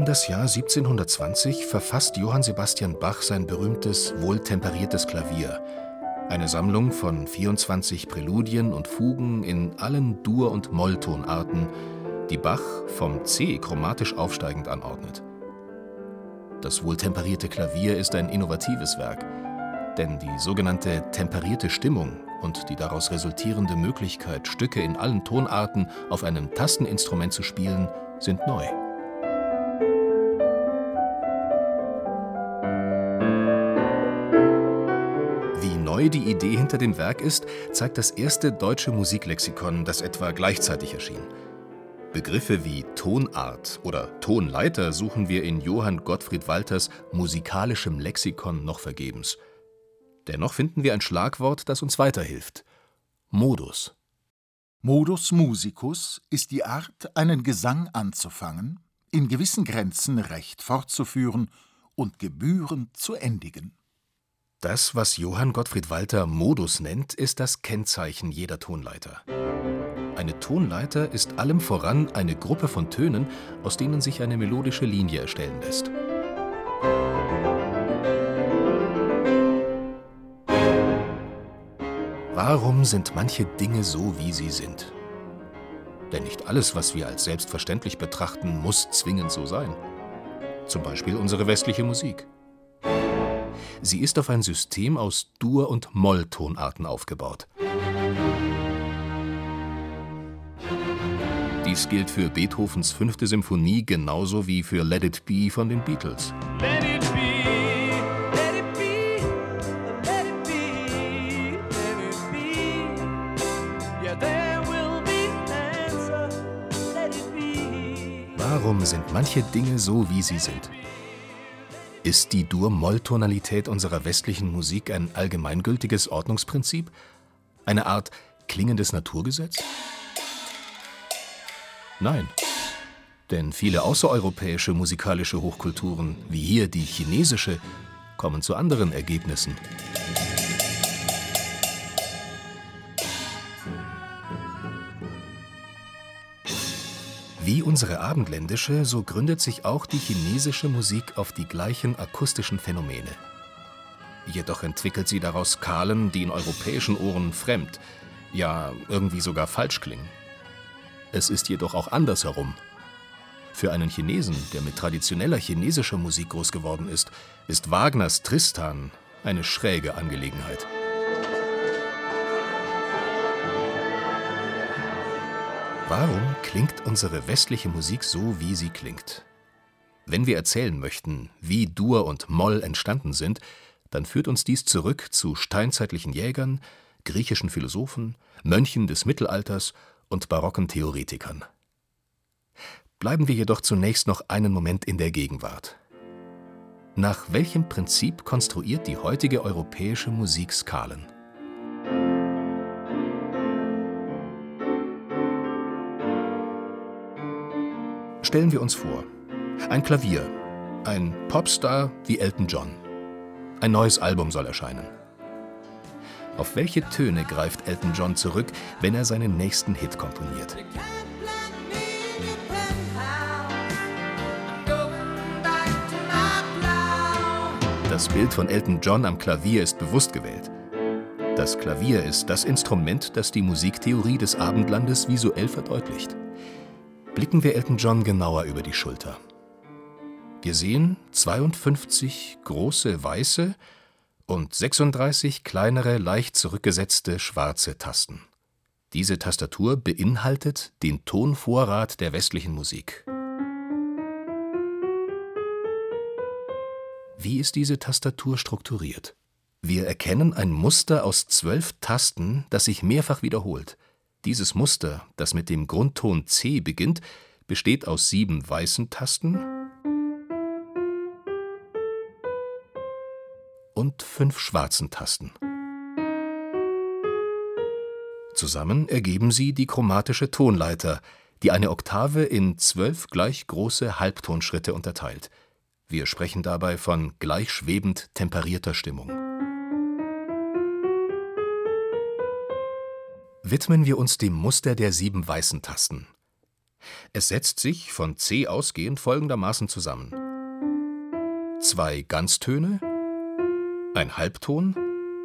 Um das Jahr 1720 verfasst Johann Sebastian Bach sein berühmtes Wohltemperiertes Klavier, eine Sammlung von 24 Präludien und Fugen in allen Dur- und Molltonarten, die Bach vom C chromatisch aufsteigend anordnet. Das Wohltemperierte Klavier ist ein innovatives Werk, denn die sogenannte temperierte Stimmung und die daraus resultierende Möglichkeit, Stücke in allen Tonarten auf einem Tasteninstrument zu spielen, sind neu. Wie neu die Idee hinter dem Werk ist, zeigt das erste deutsche Musiklexikon, das etwa gleichzeitig erschien. Begriffe wie Tonart oder Tonleiter suchen wir in Johann Gottfried Walthers musikalischem Lexikon noch vergebens. Dennoch finden wir ein Schlagwort, das uns weiterhilft: Modus. Modus musicus ist die Art, einen Gesang anzufangen, in gewissen Grenzen recht fortzuführen und gebührend zu endigen. Das, was Johann Gottfried Walther Modus nennt, ist das Kennzeichen jeder Tonleiter. Eine Tonleiter ist allem voran eine Gruppe von Tönen, aus denen sich eine melodische Linie erstellen lässt. Warum sind manche Dinge so, wie sie sind? Denn nicht alles, was wir als selbstverständlich betrachten, muss zwingend so sein. Zum Beispiel unsere westliche Musik. Sie ist auf ein System aus Dur- und Molltonarten aufgebaut. Dies gilt für Beethovens 5. Symphonie genauso wie für Let It Be von den Beatles. Let it be, let it be, let it be, let it be. Yeah, there will be an answer. Let it be. Warum sind manche Dinge so, wie sie sind? Ist die Dur-Moll-Tonalität unserer westlichen Musik ein allgemeingültiges Ordnungsprinzip? Eine Art klingendes Naturgesetz? Nein, denn viele außereuropäische musikalische Hochkulturen, wie hier die chinesische, kommen zu anderen Ergebnissen. Wie unsere abendländische, so gründet sich auch die chinesische Musik auf die gleichen akustischen Phänomene. Jedoch entwickelt sie daraus Skalen, die in europäischen Ohren fremd, ja irgendwie sogar falsch klingen. Es ist jedoch auch andersherum. Für einen Chinesen, der mit traditioneller chinesischer Musik groß geworden ist Wagners Tristan eine schräge Angelegenheit. Warum klingt unsere westliche Musik so, wie sie klingt? Wenn wir erzählen möchten, wie Dur und Moll entstanden sind, dann führt uns dies zurück zu steinzeitlichen Jägern, griechischen Philosophen, Mönchen des Mittelalters und barocken Theoretikern. Bleiben wir jedoch zunächst noch einen Moment in der Gegenwart. Nach welchem Prinzip konstruiert die heutige europäische Musik Skalen? Stellen wir uns vor, ein Klavier, ein Popstar wie Elton John. Ein neues Album soll erscheinen. Auf welche Töne greift Elton John zurück, wenn er seinen nächsten Hit komponiert? Das Bild von Elton John am Klavier ist bewusst gewählt. Das Klavier ist das Instrument, das die Musiktheorie des Abendlandes visuell verdeutlicht. Blicken wir Elton John genauer über die Schulter. Wir sehen 52 große weiße und 36 kleinere, leicht zurückgesetzte schwarze Tasten. Diese Tastatur beinhaltet den Tonvorrat der westlichen Musik. Wie ist diese Tastatur strukturiert? Wir erkennen ein Muster aus 12 Tasten, das sich mehrfach wiederholt. Dieses Muster, das mit dem Grundton C beginnt, besteht aus 7 weißen Tasten und 5 schwarzen Tasten. Zusammen ergeben sie die chromatische Tonleiter, die eine Oktave in 12 gleich große Halbtonschritte unterteilt. Wir sprechen dabei von gleich schwebend temperierter Stimmung. Widmen wir uns dem Muster der 7 weißen Tasten. Es setzt sich von C ausgehend folgendermaßen zusammen: 2 Ganztöne, ein Halbton,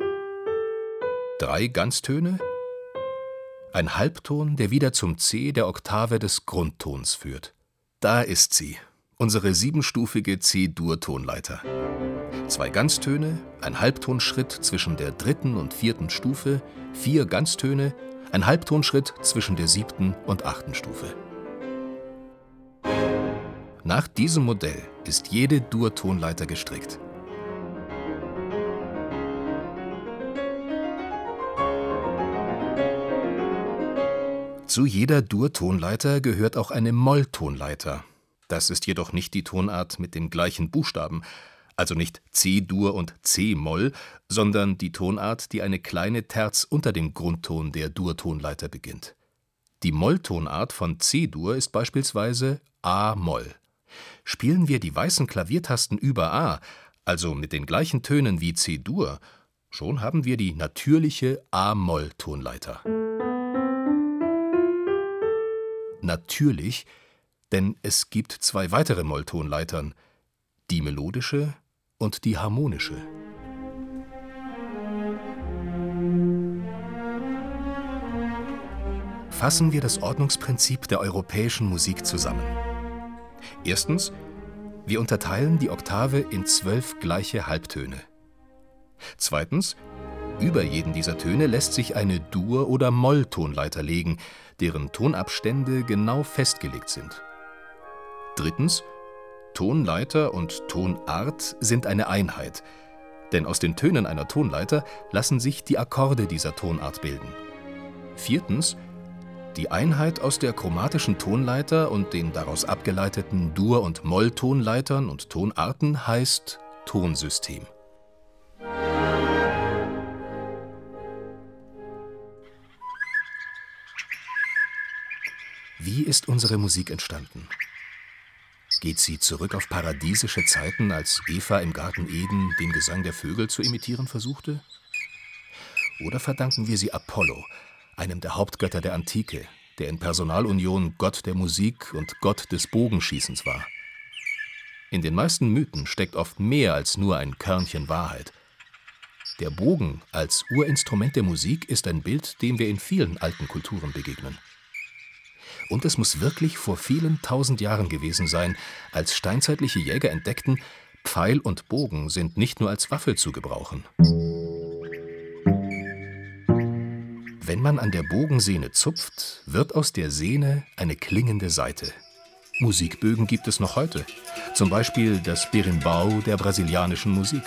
3 Ganztöne, ein Halbton, der wieder zum C der Oktave des Grundtons führt. Da ist sie, unsere 7-stufige C-Dur-Tonleiter. 2 Ganztöne, ein Halbtonschritt zwischen der 3. und 4. Stufe, 4 Ganztöne, ein Halbtonschritt zwischen der 7. und 8. Stufe. Nach diesem Modell ist jede Dur-Tonleiter gestrickt. Zu jeder Dur-Tonleiter gehört auch eine Molltonleiter. Das ist jedoch nicht die Tonart mit den gleichen Buchstaben, also nicht C-Dur und C-Moll, sondern die Tonart, die eine kleine Terz unter dem Grundton der Dur-Tonleiter beginnt. Die Molltonart von C-Dur ist beispielsweise A-Moll. Spielen wir die weißen Klaviertasten über A, also mit den gleichen Tönen wie C-Dur, schon haben wir die natürliche A-Moll-Tonleiter. Natürlich, denn es gibt 2 weitere Molltonleitern, die melodische und die harmonische. Fassen wir das Ordnungsprinzip der europäischen Musik zusammen. Erstens, wir unterteilen die Oktave in 12 gleiche Halbtöne. Zweitens, über jeden dieser Töne lässt sich eine Dur- oder Molltonleiter legen, deren Tonabstände genau festgelegt sind. Drittens, Tonleiter und Tonart sind eine Einheit, denn aus den Tönen einer Tonleiter lassen sich die Akkorde dieser Tonart bilden. Viertens, die Einheit aus der chromatischen Tonleiter und den daraus abgeleiteten Dur- und Molltonleitern und Tonarten heißt Tonsystem. Wie ist unsere Musik entstanden? Geht sie zurück auf paradiesische Zeiten, als Eva im Garten Eden den Gesang der Vögel zu imitieren versuchte? Oder verdanken wir sie Apollo, einem der Hauptgötter der Antike, der in Personalunion Gott der Musik und Gott des Bogenschießens war? In den meisten Mythen steckt oft mehr als nur ein Körnchen Wahrheit. Der Bogen als Urinstrument der Musik ist ein Bild, dem wir in vielen alten Kulturen begegnen. Und es muss wirklich vor vielen tausend Jahren gewesen sein, als steinzeitliche Jäger entdeckten, Pfeil und Bogen sind nicht nur als Waffe zu gebrauchen. Wenn man an der Bogensehne zupft, wird aus der Sehne eine klingende Saite. Musikbögen gibt es noch heute, zum Beispiel das Berimbau der brasilianischen Musik.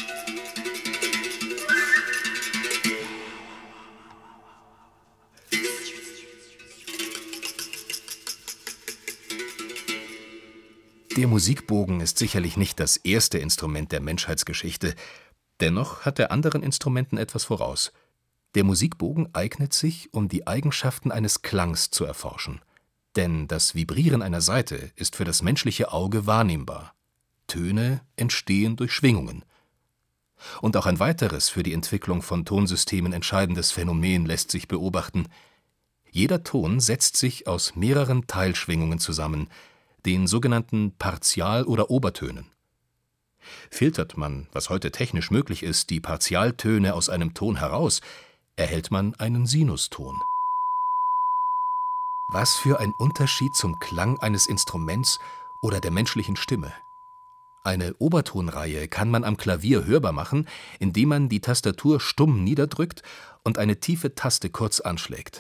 Der Musikbogen ist sicherlich nicht das erste Instrument der Menschheitsgeschichte. Dennoch hat er anderen Instrumenten etwas voraus. Der Musikbogen eignet sich, um die Eigenschaften eines Klangs zu erforschen. Denn das Vibrieren einer Saite ist für das menschliche Auge wahrnehmbar. Töne entstehen durch Schwingungen. Und auch ein weiteres für die Entwicklung von Tonsystemen entscheidendes Phänomen lässt sich beobachten. Jeder Ton setzt sich aus mehreren Teilschwingungen zusammen, den sogenannten Partial- oder Obertönen. Filtert man, was heute technisch möglich ist, die Partialtöne aus einem Ton heraus, erhält man einen Sinuston. Was für ein Unterschied zum Klang eines Instruments oder der menschlichen Stimme. Eine Obertonreihe kann man am Klavier hörbar machen, indem man die Tastatur stumm niederdrückt und eine tiefe Taste kurz anschlägt.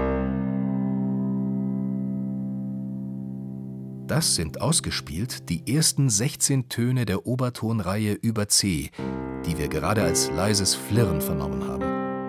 Das sind ausgespielt die ersten 16 Töne der Obertonreihe über C, die wir gerade als leises Flirren vernommen haben.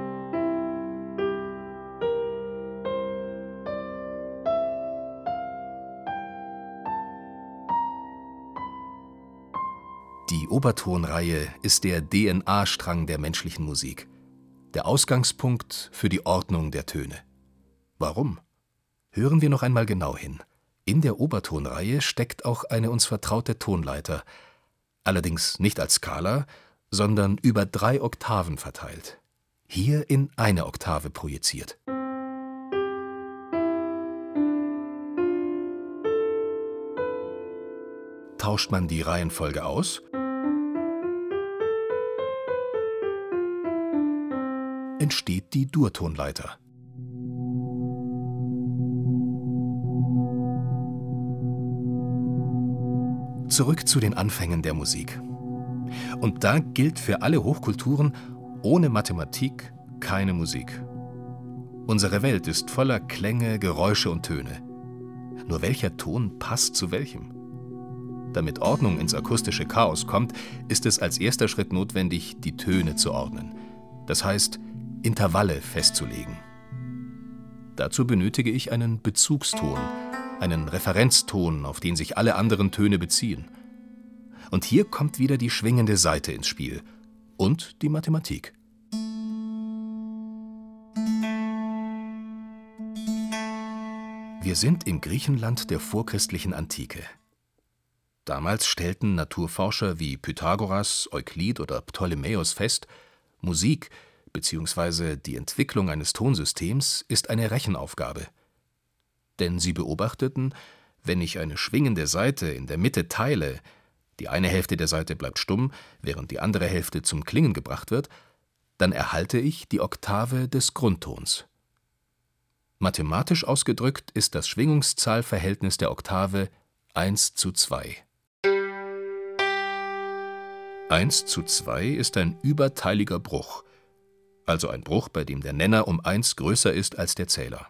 Die Obertonreihe ist der DNA-Strang der menschlichen Musik, der Ausgangspunkt für die Ordnung der Töne. Warum? Hören wir noch einmal genau hin. In der Obertonreihe steckt auch eine uns vertraute Tonleiter, allerdings nicht als Skala, sondern über 3 Oktaven verteilt, hier in eine Oktave projiziert. tauscht man die Reihenfolge aus, entsteht die Durtonleiter. Zurück zu den Anfängen der Musik. Und da gilt für alle Hochkulturen: ohne Mathematik keine Musik. Unsere Welt ist voller Klänge, Geräusche und Töne. Nur welcher Ton passt zu welchem? Damit Ordnung ins akustische Chaos kommt, ist es als erster Schritt notwendig, die Töne zu ordnen. Das heißt, Intervalle festzulegen. Dazu benötige ich einen Bezugston, einen Referenzton, auf den sich alle anderen Töne beziehen. Und hier kommt wieder die schwingende Saite ins Spiel und die Mathematik. Wir sind im Griechenland der vorchristlichen Antike. Damals stellten Naturforscher wie Pythagoras, Euklid oder Ptolemäus fest: Musik bzw. die Entwicklung eines Tonsystems ist eine Rechenaufgabe. Denn sie beobachteten, wenn ich eine schwingende Saite in der Mitte teile, die eine Hälfte der Saite bleibt stumm, während die andere Hälfte zum Klingen gebracht wird, dann erhalte ich die Oktave des Grundtons. Mathematisch ausgedrückt ist das Schwingungszahlverhältnis der Oktave 1:2. 1:2 ist ein überteiliger Bruch, also ein Bruch, bei dem der Nenner um 1 größer ist als der Zähler.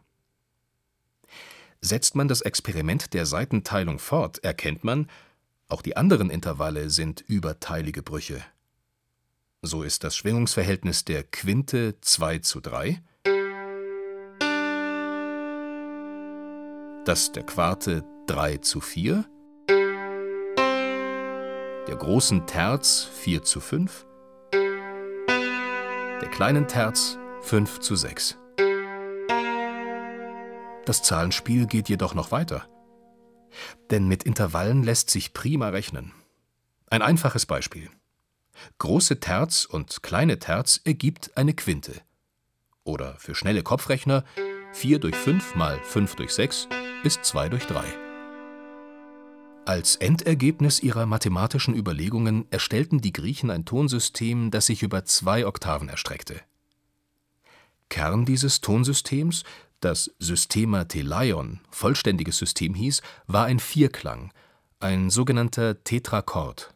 Setzt man das Experiment der Saitenteilung fort, erkennt man, auch die anderen Intervalle sind überteilige Brüche. So ist das Schwingungsverhältnis der Quinte 2:3, das der Quarte 3:4, der großen Terz 4:5, der kleinen Terz 5:6. Das Zahlenspiel geht jedoch noch weiter. Denn mit Intervallen lässt sich prima rechnen. Ein einfaches Beispiel: große Terz und kleine Terz ergibt eine Quinte. Oder für schnelle Kopfrechner: 4 durch 5 mal 5 durch 6 ist 2 durch 3. Als Endergebnis ihrer mathematischen Überlegungen erstellten die Griechen ein Tonsystem, das sich über 2 Oktaven erstreckte. Kern dieses Tonsystems, das Systema Teleion, vollständiges System hieß, war ein Vierklang, ein sogenannter Tetrachord.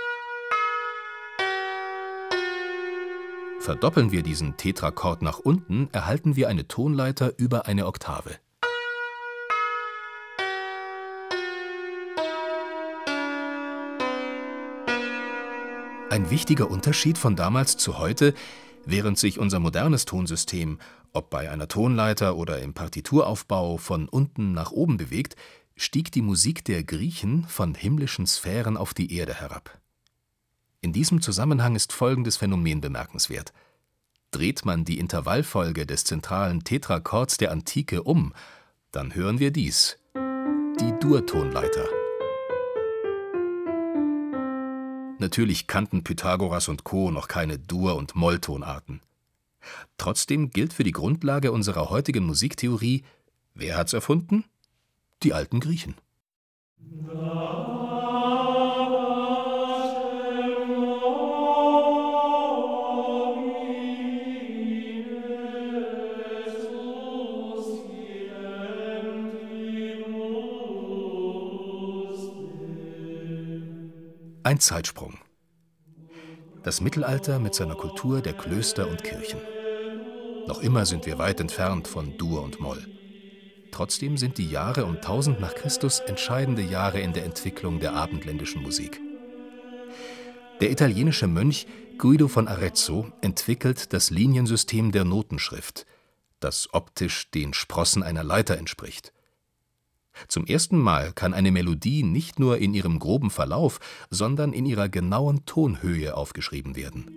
Verdoppeln wir diesen Tetrachord nach unten, erhalten wir eine Tonleiter über eine Oktave. Ein wichtiger Unterschied von damals zu heute: während sich unser modernes Tonsystem, ob bei einer Tonleiter oder im Partituraufbau, von unten nach oben bewegt, stieg die Musik der Griechen von himmlischen Sphären auf die Erde herab. In diesem Zusammenhang ist folgendes Phänomen bemerkenswert: Dreht man die Intervallfolge des zentralen Tetrachords der Antike um, dann hören wir dies: die Durtonleiter. Natürlich kannten Pythagoras und Co. noch keine Dur- und Molltonarten. Trotzdem gilt für die Grundlage unserer heutigen Musiktheorie: wer hat's erfunden? Die alten Griechen. Ein Zeitsprung. Das Mittelalter mit seiner Kultur der Klöster und Kirchen. Noch immer sind wir weit entfernt von Dur und Moll. Trotzdem sind die Jahre um 1000 nach Christus entscheidende Jahre in der Entwicklung der abendländischen Musik. Der italienische Mönch Guido von Arezzo entwickelt das Liniensystem der Notenschrift, das optisch den Sprossen einer Leiter entspricht. Zum ersten Mal kann eine Melodie nicht nur in ihrem groben Verlauf, sondern in ihrer genauen Tonhöhe aufgeschrieben werden.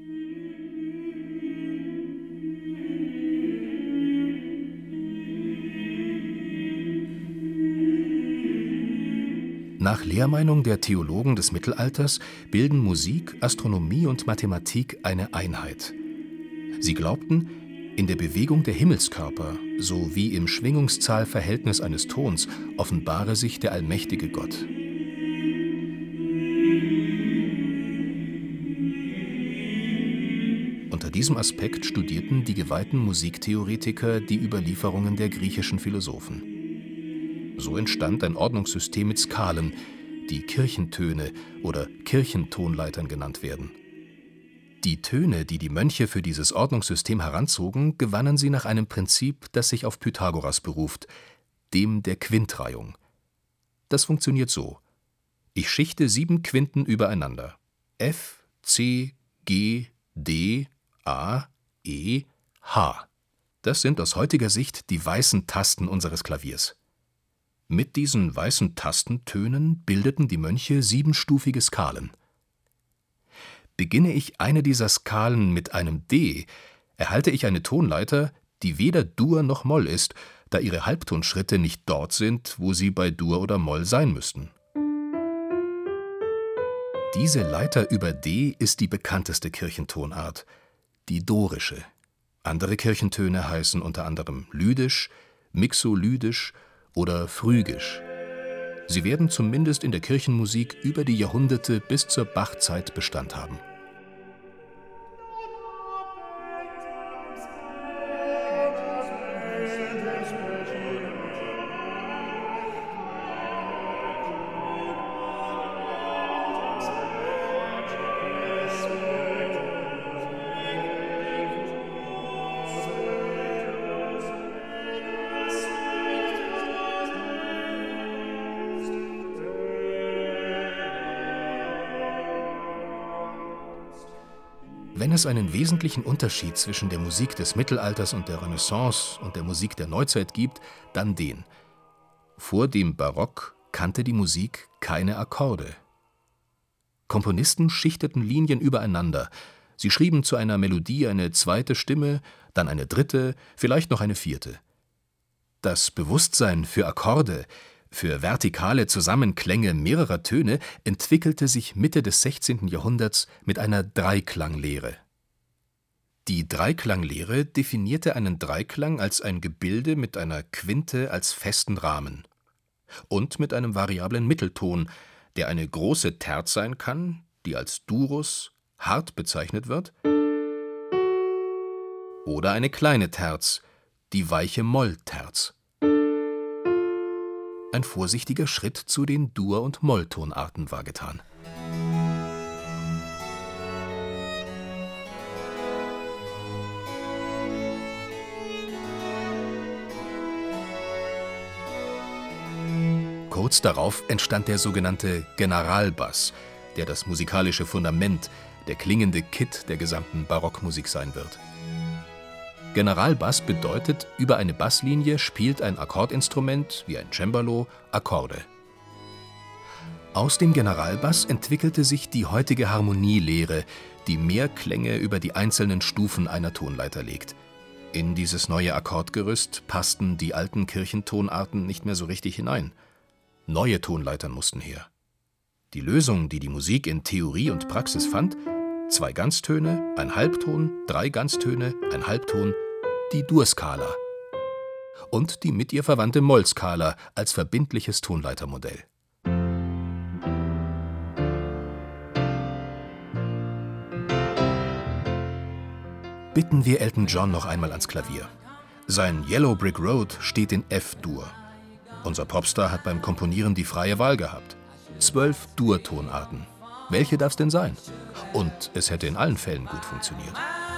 Nach Lehrmeinung der Theologen des Mittelalters bilden Musik, Astronomie und Mathematik eine Einheit. Sie glaubten, in der Bewegung der Himmelskörper sowie im Schwingungszahlverhältnis eines Tons offenbare sich der allmächtige Gott. Unter diesem Aspekt studierten die geweihten Musiktheoretiker die Überlieferungen der griechischen Philosophen. So entstand ein Ordnungssystem mit Skalen, die Kirchentöne oder Kirchentonleitern genannt werden. Die Töne, die die Mönche für dieses Ordnungssystem heranzogen, gewannen sie nach einem Prinzip, das sich auf Pythagoras beruft, dem der Quintreihung. Das funktioniert so: Ich schichte 7 Quinten übereinander. F, C, G, D, A, E, H. Das sind aus heutiger Sicht die weißen Tasten unseres Klaviers. Mit diesen weißen Tastentönen bildeten die Mönche 7-stufige Skalen. Beginne ich eine dieser Skalen mit einem D, erhalte ich eine Tonleiter, die weder Dur noch Moll ist, da ihre Halbtonschritte nicht dort sind, wo sie bei Dur oder Moll sein müssten. Diese Leiter über D ist die bekannteste Kirchentonart, die dorische. Andere Kirchentöne heißen unter anderem lydisch, mixolydisch oder phrygisch. Sie werden zumindest in der Kirchenmusik über die Jahrhunderte bis zur Bachzeit Bestand haben. Wenn es einen wesentlichen Unterschied zwischen der Musik des Mittelalters und der Renaissance und der Musik der Neuzeit gibt, dann den: Vor dem Barock kannte die Musik keine Akkorde. Komponisten schichteten Linien übereinander. Sie schrieben zu einer Melodie eine zweite Stimme, dann eine dritte, vielleicht noch eine vierte. Das Bewusstsein für Akkorde, für vertikale Zusammenklänge mehrerer Töne entwickelte sich Mitte des 16. Jahrhunderts mit einer Dreiklanglehre. Die Dreiklanglehre definierte einen Dreiklang als ein Gebilde mit einer Quinte als festen Rahmen und mit einem variablen Mittelton, der eine große Terz sein kann, die als Durus, hart bezeichnet wird, oder eine kleine Terz, die weiche Mollterz. Ein vorsichtiger Schritt zu den Dur- und Molltonarten war getan. Kurz darauf entstand der sogenannte Generalbass, der das musikalische Fundament, der klingende Kitt der gesamten Barockmusik sein wird. Generalbass bedeutet, über eine Basslinie spielt ein Akkordinstrument, wie ein Cembalo, Akkorde. Aus dem Generalbass entwickelte sich die heutige Harmonielehre, die mehr Klänge über die einzelnen Stufen einer Tonleiter legt. In dieses neue Akkordgerüst passten die alten Kirchentonarten nicht mehr so richtig hinein. Neue Tonleitern mussten her. Die Lösung, die die Musik in Theorie und Praxis fand: 2 Ganztöne, ein Halbton, 3 Ganztöne, ein Halbton, die Dur-Skala und die mit ihr verwandte Moll-Skala als verbindliches Tonleitermodell. Bitten wir Elton John noch einmal ans Klavier. Sein Yellow Brick Road steht in F-Dur. Unser Popstar hat beim Komponieren die freie Wahl gehabt. 12 Dur-Tonarten. Welche darf's denn sein? Und es hätte in allen Fällen gut funktioniert.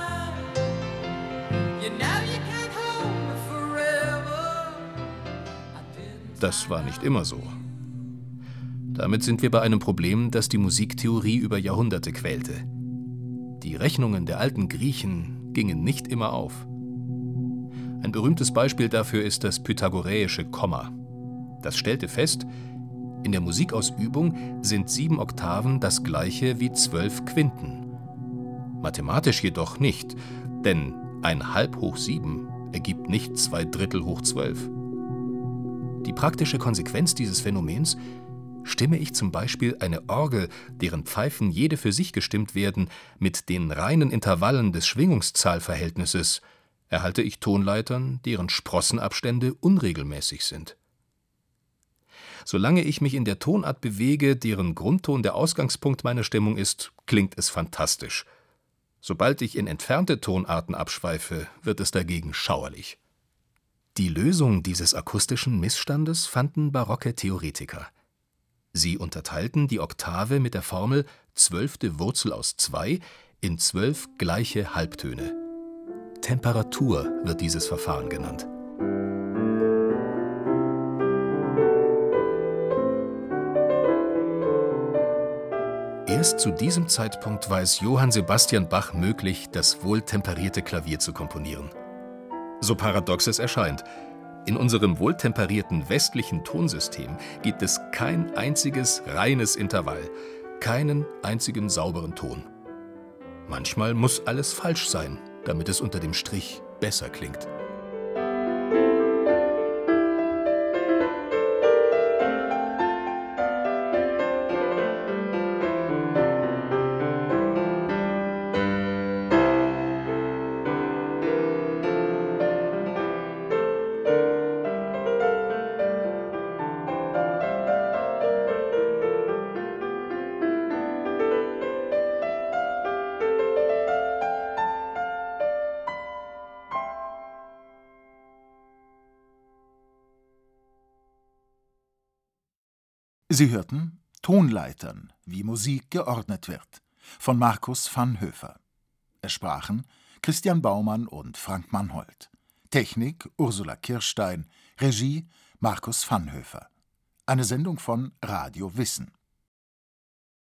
Das war nicht immer so. Damit sind wir bei einem Problem, das die Musiktheorie über Jahrhunderte quälte. Die Rechnungen der alten Griechen gingen nicht immer auf. Ein berühmtes Beispiel dafür ist das pythagoräische Komma. Das stellte fest: In der Musikausübung sind 7 Oktaven das gleiche wie 12 Quinten. Mathematisch jedoch nicht, denn 1/2 hoch 7 ergibt nicht 2/3 hoch 12. Die praktische Konsequenz dieses Phänomens: Stimme ich zum Beispiel eine Orgel, deren Pfeifen jede für sich gestimmt werden, mit den reinen Intervallen des Schwingungszahlverhältnisses, erhalte ich Tonleitern, deren Sprossenabstände unregelmäßig sind. Solange ich mich in der Tonart bewege, deren Grundton der Ausgangspunkt meiner Stimmung ist, klingt es fantastisch. Sobald ich in entfernte Tonarten abschweife, wird es dagegen schauerlich. Die Lösung dieses akustischen Missstandes fanden barocke Theoretiker. Sie unterteilten die Oktave mit der Formel 12. Wurzel aus 2 in 12 gleiche Halbtöne. Temperatur wird dieses Verfahren genannt. Erst zu diesem Zeitpunkt war es Johann Sebastian Bach möglich, das wohltemperierte Klavier zu komponieren. So paradox es erscheint, in unserem wohltemperierten westlichen Tonsystem gibt es kein einziges reines Intervall, keinen einzigen sauberen Ton. Manchmal muss alles falsch sein, damit es unter dem Strich besser klingt. Sie hörten Tonleitern, wie Musik geordnet wird, von Markus Vanhoefer. Es sprachen Christian Baumann und Frank Mannhold. Technik Ursula Kirstein, Regie Markus Vanhoefer. Eine Sendung von Radio Wissen.